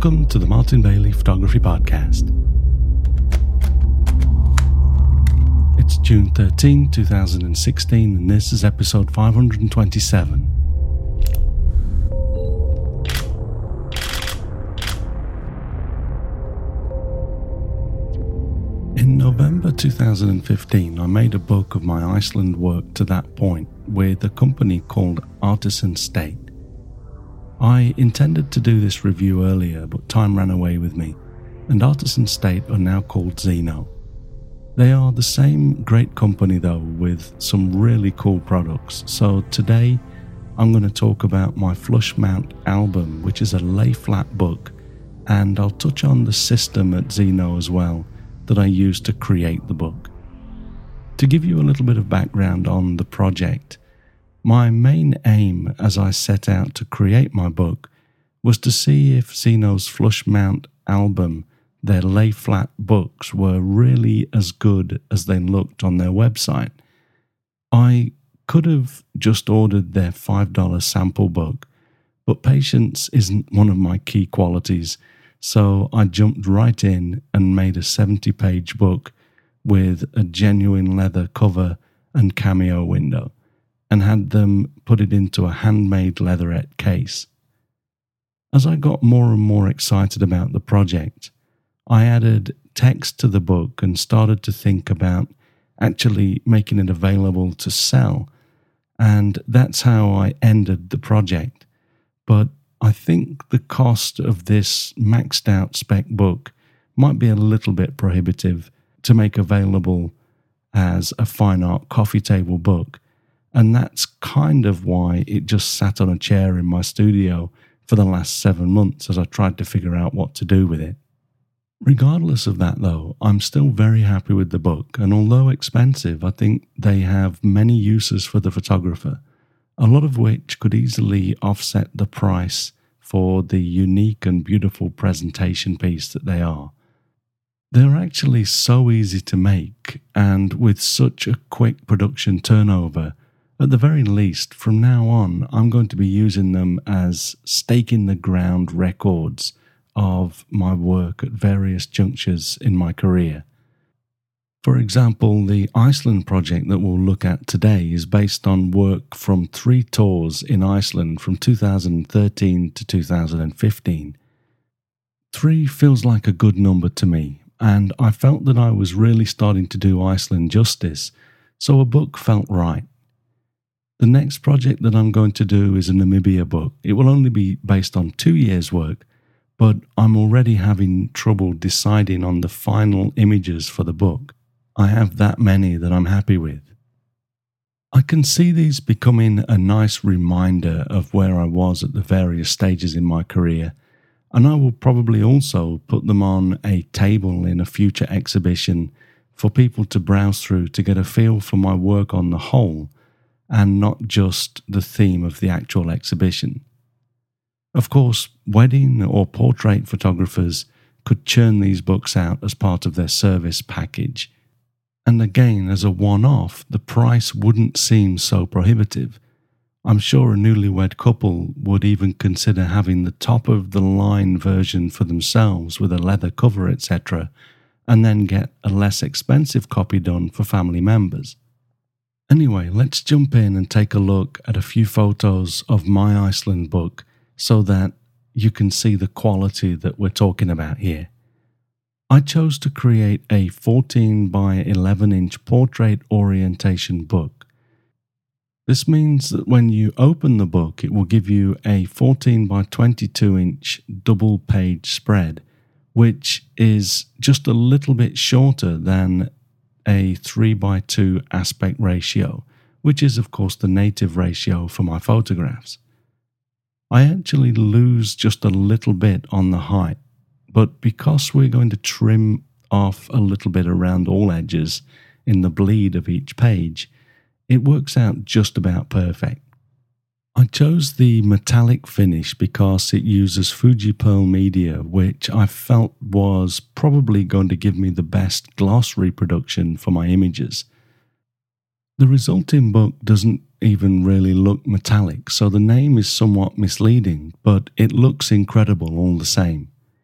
Welcome to the Martin Bailey Photography Podcast. It's June 13, 2016, and this is episode 527. In November 2015, I made a book of my Iceland work to that point with a company called Artisan State. I intended to do this review earlier, but time ran away with me, and Artisan State are now called Xeno. They are the same great company though, with some really cool products. So today I'm going to talk about my Flush Mount album, which is a lay flat book, and I'll touch on the system at Xeno as well that I used to create the book. To give you a little bit of background on the project, my main aim as I set out to create my book was to see if Xeno's Flush Mount album, their lay flat books, were really as good as they looked on their website. I could have just ordered their $5 sample book, but patience isn't one of my key qualities, so I jumped right in and made a 70-page book with a genuine leather cover and cameo window, and had them put it into a handmade leatherette case. As I got more and more excited about the project, I added text to the book and started to think about actually making it available to sell, and that's how I ended the project. But I think the cost of this maxed out spec book might be a little bit prohibitive to make available as a fine art coffee table book, and that's kind of why it just sat on a chair in my studio for the last 7 months as I tried to figure out what to do with it. Regardless of that though, I'm still very happy with the book, and although expensive, I think they have many uses for the photographer, a lot of which could easily offset the price for the unique and beautiful presentation piece that they are. They're actually so easy to make, and with such a quick production turnover, at the very least, from now on, I'm going to be using them as stake-in-the-ground records of my work at various junctures in my career. For example, the Iceland project that we'll look at today is based on work from 3 tours in Iceland from 2013 to 2015. 3 feels like a good number to me, and I felt that I was really starting to do Iceland justice, so a book felt right. The next project that I'm going to do is a Namibia book. It will only be based on 2 years' work, but I'm already having trouble deciding on the final images for the book. I have that many that I'm happy with. I can see these becoming a nice reminder of where I was at the various stages in my career, and I will probably also put them on a table in a future exhibition for people to browse through to get a feel for my work on the whole, and not just the theme of the actual exhibition. Of course, wedding or portrait photographers could churn these books out as part of their service package. And again, as a one-off, the price wouldn't seem so prohibitive. I'm sure a newlywed couple would even consider having the top-of-the-line version for themselves with a leather cover, etc., and then get a less expensive copy done for family members. Anyway, let's jump in and take a look at a few photos of my Iceland book so that you can see the quality that we're talking about here. I chose to create a 14 by 11 inch portrait orientation book. This means that when you open the book, it will give you a 14 by 22 inch double page spread, which is just a little bit shorter than a 3 by 2 aspect ratio, which is of course the native ratio for my photographs. I actually lose just a little bit on the height, but because we're going to trim off a little bit around all edges in the bleed of each page, it works out just about perfect. I chose the metallic finish because it uses Fujipearl media, which I felt was probably going to give me the best gloss reproduction for my images. The resulting book doesn't even really look metallic, so the name is somewhat misleading, but it looks incredible all the same.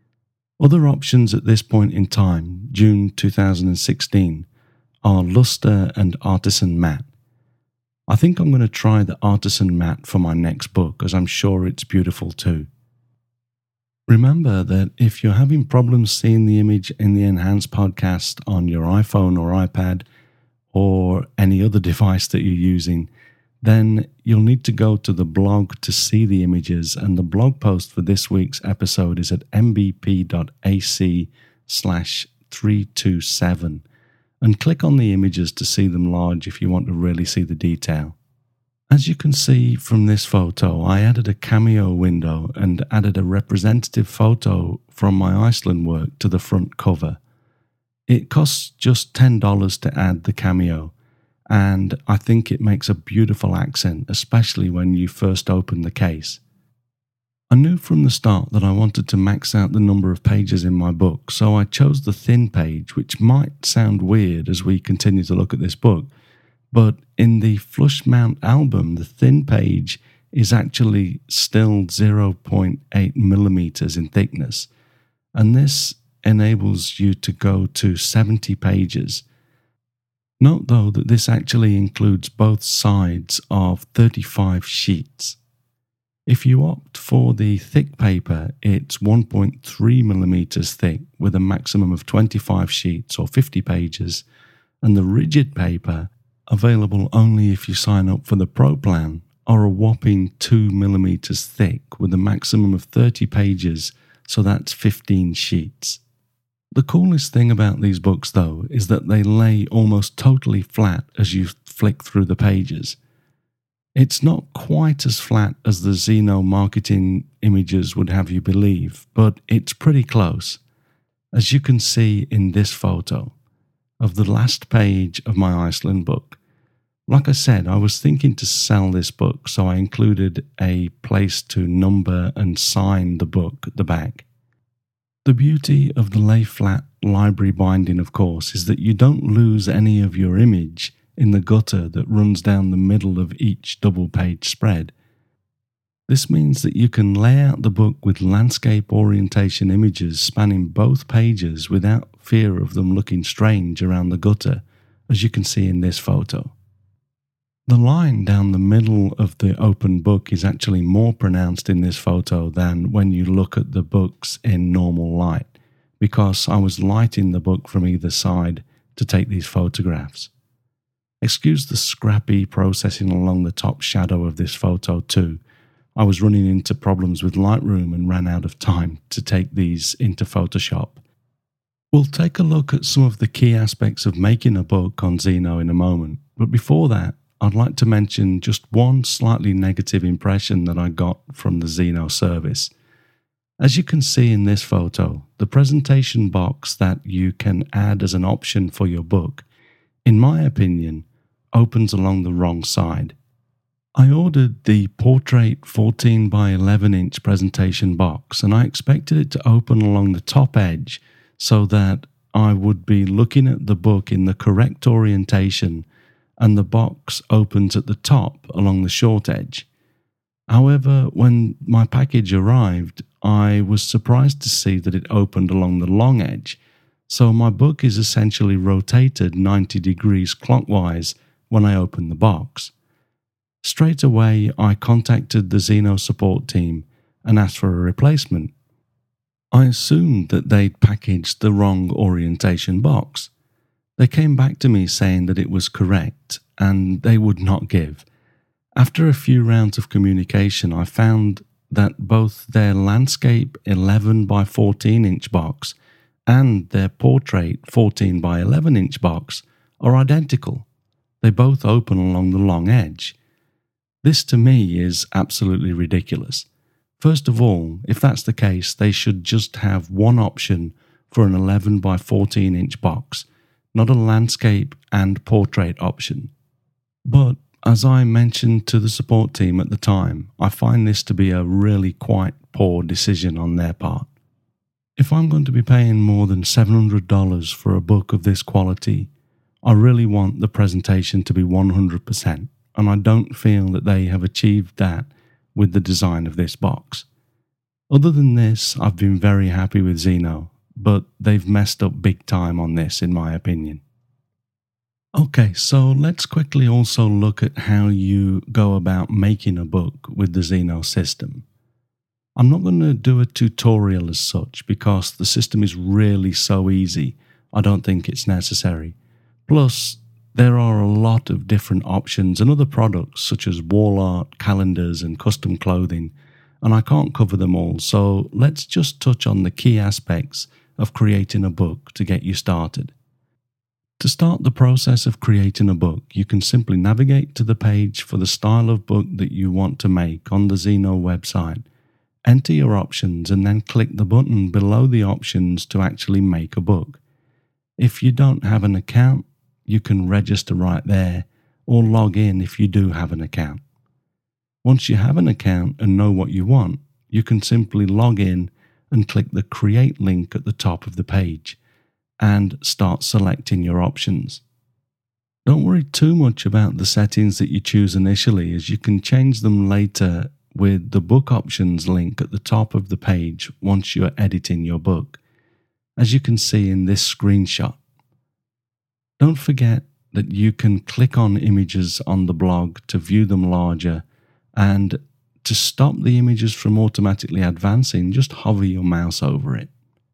Other options at this point in time, June 2016, are Luster and Artisan Matte. I think I'm going to try the Artisan Matte for my next book, as I'm sure it's beautiful too. Remember that if you're having problems seeing the image in the Enhanced podcast on your iPhone or iPad or any other device that you're using, then you'll need to go to the blog to see the images, and the blog post for this week's episode is at mbp.ac/327, and click on the images to see them large if you want to really see the detail. As you can see from this photo, I added a cameo window and added a representative photo from my Iceland work to the front cover. It costs just $10 to add the cameo, and I think it makes a beautiful accent, especially when you first open the case. I knew from the start that I wanted to max out the number of pages in my book, so I chose the thin page, which might sound weird as we continue to look at this book, but in the Flush Mount album, the thin page is actually still 0.8 millimeters in thickness, and this enables you to go to 70 pages. Note though that this actually includes both sides of 35 sheets. If you opt for the thick paper, it's 1.3 millimeters thick with a maximum of 25 sheets or 50 pages, and the rigid paper, available only if you sign up for the Pro plan, are a whopping 2 millimeters thick with a maximum of 30 pages, so that's 15 sheets. The coolest thing about these books, though, is that they lay almost totally flat as you flick through the pages. It's not quite as flat as the Xeno marketing images would have you believe, but it's pretty close, as you can see in this photo of the last page of my Iceland book. Like I said, I was thinking to sell this book, so I included a place to number and sign the book at the back. The beauty of the lay-flat library binding, of course, is that you don't lose any of your image in the gutter that runs down the middle of each double-page spread. This means that you can lay out the book with landscape orientation images spanning both pages without fear of them looking strange around the gutter, as you can see in this photo. The line down the middle of the open book is actually more pronounced in this photo than when you look at the books in normal light, because I was lighting the book from either side to take these photographs. Excuse the scrappy processing along the top shadow of this photo too. I was running into problems with Lightroom and ran out of time to take these into Photoshop. We'll take a look at some of the key aspects of making a book on Xeno in a moment, but before that, I'd like to mention just one slightly negative impression that I got from the Xeno service. As you can see in this photo, the presentation box that you can add as an option for your book, in my opinion, opens along the wrong side. I ordered the Portrait 14 by 11 inch presentation box, and I expected it to open along the top edge so that I would be looking at the book in the correct orientation, and the box opens at the top along the short edge. However, when my package arrived, I was surprised to see that it opened along the long edge, so my book is essentially rotated 90 degrees clockwise when I open the box. Straight away, I contacted the Xeno support team and asked for a replacement. I assumed that they'd packaged the wrong orientation box. They came back to me saying that it was correct and they would not give. After a few rounds of communication, I found that both their Landscape 11 by 14 inch box and their Portrait 14 by 11 inch box are identical. They both open along the long edge. This to me is absolutely ridiculous. First of all, if that's the case, they should just have one option for an 11 by 14 inch box, not a landscape and portrait option. But as I mentioned to the support team at the time, I find this to be a really quite poor decision on their part. If I'm going to be paying more than $700 for a book of this quality, I really want the presentation to be 100%, and I don't feel that they have achieved that with the design of this box. Other than this, I've been very happy with Xeno, but they've messed up big time on this in my opinion. Okay, so let's quickly also look at how you go about making a book with the Xeno system. I'm not going to do a tutorial as such because the system is really so easy, I don't think it's necessary. Plus, there are a lot of different options and other products such as wall art, calendars and custom clothing, and I can't cover them all, so let's just touch on the key aspects of creating a book to get you started. To start the process of creating a book, you can simply navigate to the page for the style of book that you want to make on the Xeno website, enter your options and then click the button below the options to actually make a book. If you don't have an account, you can register right there or log in if you do have an account. Once you have an account and know what you want, you can simply log in and click the Create link at the top of the page and start selecting your options. Don't worry too much about the settings that you choose initially, as you can change them later with the book options link at the top of the page once you're editing your book, as you can see in this screenshot. Don't forget that you can click on images on the blog to view them larger, and to stop the images from automatically advancing, just hover your mouse over it.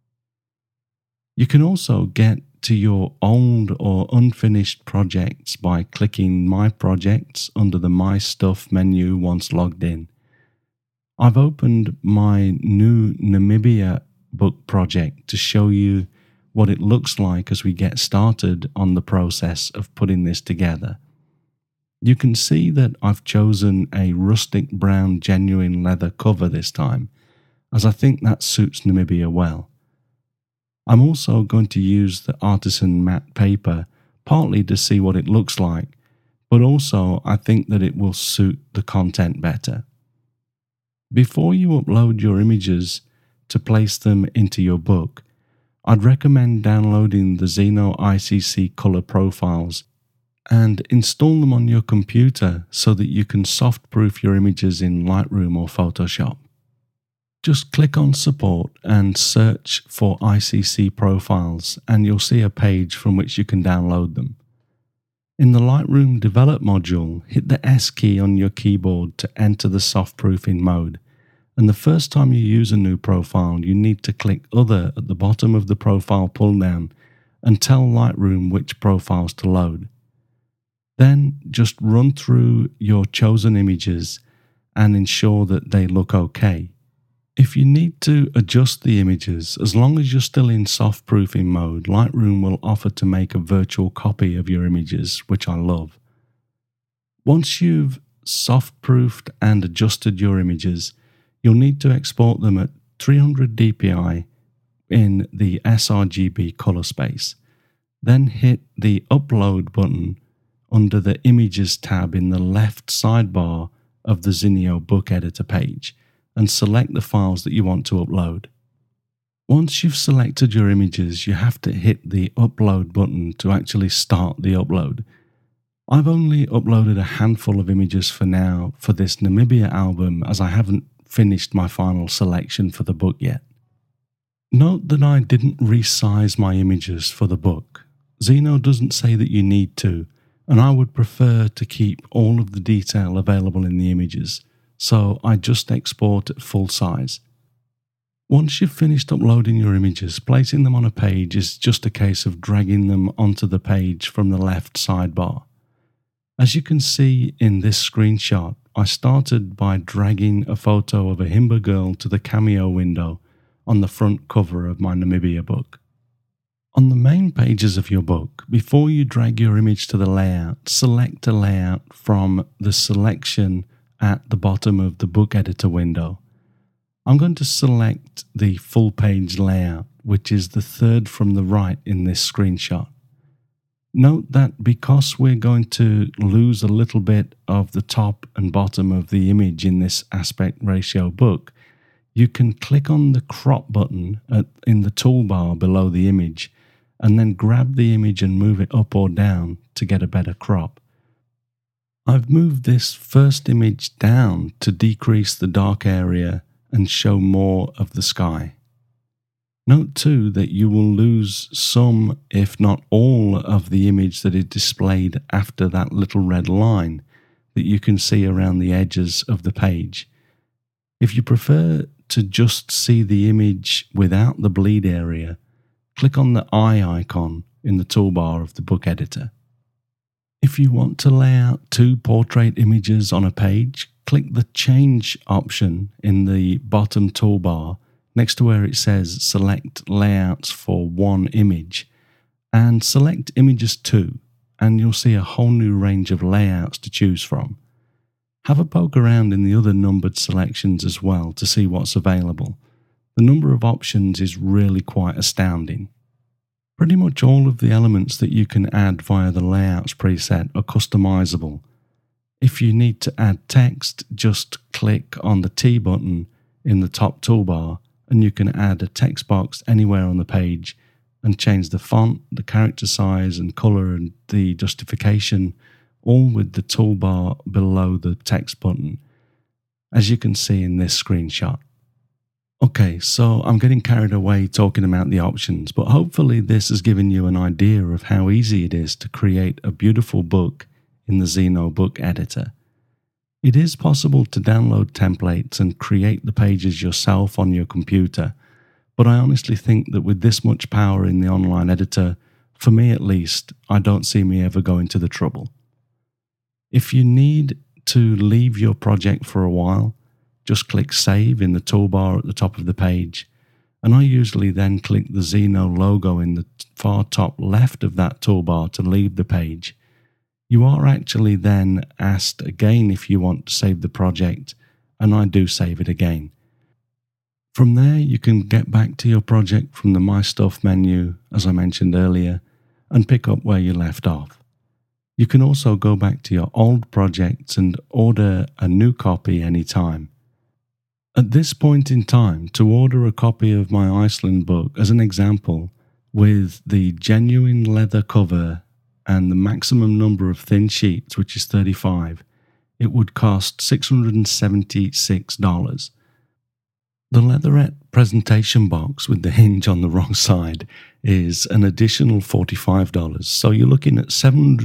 You can also get to your old or unfinished projects by clicking My Projects under the My Stuff menu once logged in. I've opened my new Namibia book project to show you what it looks like as we get started on the process of putting this together. You can see that I've chosen a rustic brown genuine leather cover this time, as I think that suits Namibia well. I'm also going to use the artisan matte paper, partly to see what it looks like, but also I think that it will suit the content better. Before you upload your images to place them into your book, I'd recommend downloading the Xeno ICC color profiles and install them on your computer so that you can soft-proof your images in Lightroom or Photoshop. Just click on Support and search for ICC profiles and you'll see a page from which you can download them. In the Lightroom Develop module, hit the S key on your keyboard to enter the soft-proofing mode, and the first time you use a new profile, you need to click Other at the bottom of the profile pull-down and tell Lightroom which profiles to load. Then just run through your chosen images and ensure that they look okay. If you need to adjust the images, as long as you're still in soft-proofing mode, Lightroom will offer to make a virtual copy of your images, which I love. Once you've soft-proofed and adjusted your images, you'll need to export them at 300 dpi in the sRGB color space. Then hit the Upload button under the Images tab in the left sidebar of the Xeno book editor page, and select the files that you want to upload. Once you've selected your images, you have to hit the Upload button to actually start the upload. I've only uploaded a handful of images for now for this Namibia album, as I haven't finished my final selection for the book yet. Note that I didn't resize my images for the book. Xeno doesn't say that you need to, and I would prefer to keep all of the detail available in the images, so I just export at full size. Once you've finished uploading your images, placing them on a page is just a case of dragging them onto the page from the left sidebar. As you can see in this screenshot, I started by dragging a photo of a Himba girl to the cameo window on the front cover of my Namibia book. On the main pages of your book, before you drag your image to the layout, select a layout from the selection at the bottom of the book editor window. I'm going to select the full page layout, which is the third from the right in this screenshot. Note that because we're going to lose a little bit of the top and bottom of the image in this aspect ratio book, you can click on the crop button in the toolbar below the image and then grab the image and move it up or down to get a better crop. I've moved this first image down to decrease the dark area and show more of the sky. Note too that you will lose some, if not all, of the image that is displayed after that little red line that you can see around the edges of the page. If you prefer to just see the image without the bleed area, click on the eye icon in the toolbar of the book editor. If you want to lay out 2 portrait images on a page, click the Change option in the bottom toolbar next to where it says Select Layouts for 1 image, and select Images 2, and you'll see a whole new range of layouts to choose from. Have a poke around in the other numbered selections as well to see what's available. The number of options is really quite astounding. Pretty much all of the elements that you can add via the Layouts preset are customizable. If you need to add text, just click on the T button in the top toolbar and you can add a text box anywhere on the page and change the font, the character size and color and the justification, all with the toolbar below the text button, as you can see in this screenshot. Okay, so I'm getting carried away talking about the options, but hopefully this has given you an idea of how easy it is to create a beautiful book in the Xeno book editor. It is possible to download templates and create the pages yourself on your computer, but I honestly think that with this much power in the online editor, for me at least, I don't see me ever going to the trouble. If you need to leave your project for a while, just click Save in the toolbar at the top of the page, and I usually then click the Xeno logo in the far top left of that toolbar to leave the page. You are actually then asked again if you want to save the project, and I do save it again. From there, you can get back to your project from the My Stuff menu, as I mentioned earlier, and pick up where you left off. You can also go back to your old projects and order a new copy anytime. At this point in time, to order a copy of my Iceland book, as an example, with the genuine leather cover and the maximum number of thin sheets, which is 35, it would cost $676. The leatherette presentation box with the hinge on the wrong side is an additional $45, so you're looking at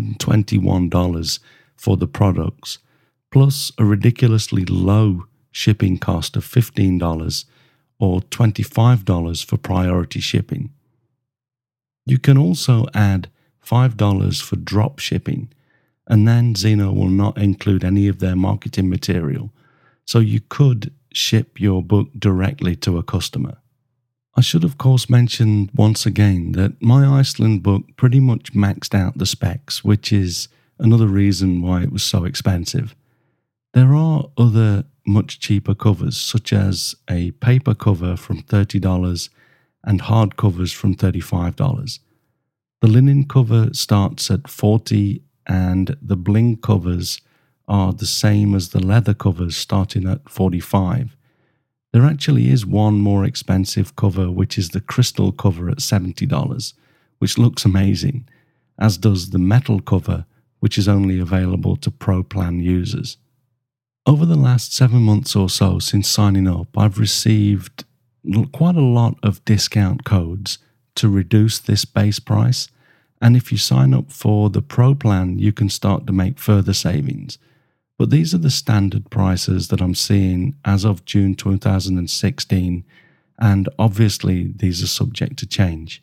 $721 for the products, plus a ridiculously low shipping cost of $15 or $25 for priority shipping. You can also add $5 for drop shipping, and then Xeno will not include any of their marketing material, so you could ship your book directly to a customer. I should of course mention once again that my Iceland book pretty much maxed out the specs, which is another reason why it was so expensive. There are other much cheaper covers, such as a paper cover from $30 and hard covers from $35. The linen cover starts at $40 and the bling covers are the same as the leather covers starting at $45. There actually is one more expensive cover, which is the crystal cover at $70, which looks amazing, as does the metal cover, which is only available to Pro Plan users. Over the last 7 months or so since signing up, I've received quite a lot of discount codes to reduce this base price, and if you sign up for the Pro Plan, you can start to make further savings. But these are the standard prices that I'm seeing as of June 2016, and obviously these are subject to change.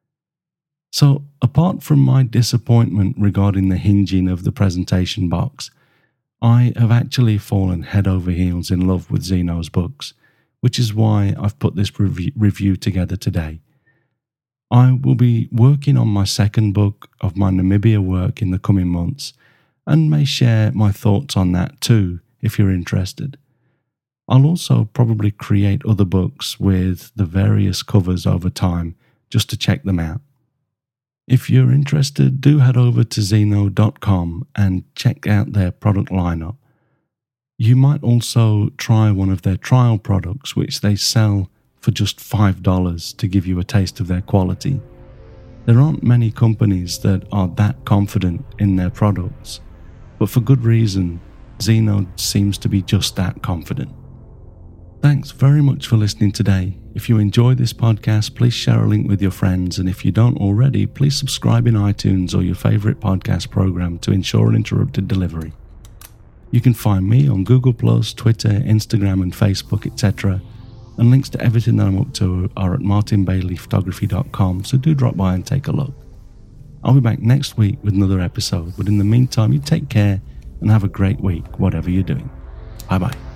So, apart from my disappointment regarding the hinging of the presentation box, I have actually fallen head over heels in love with Xeno's books, which is why I've put this review together today. I will be working on my second book of my Namibia work in the coming months, and may share my thoughts on that too, if you're interested. I'll also probably create other books with the various covers over time, just to check them out. If you're interested, do head over to Xeno.com and check out their product lineup. You might also try one of their trial products, which they sell for just $5 to give you a taste of their quality. There aren't many companies that are that confident in their products, but for good reason. Xeno seems to be just that confident. Thanks very much for listening today. If you enjoy this podcast, please share a link with your friends, and if you don't already, please subscribe in iTunes or your favourite podcast program to ensure uninterrupted delivery. You can find me on Google+, Twitter, Instagram and Facebook, etc. And links to everything that I'm up to are at martinbaileyphotography.com, so do drop by and take a look. I'll be back next week with another episode, but in the meantime, you take care and have a great week, whatever you're doing. Bye bye.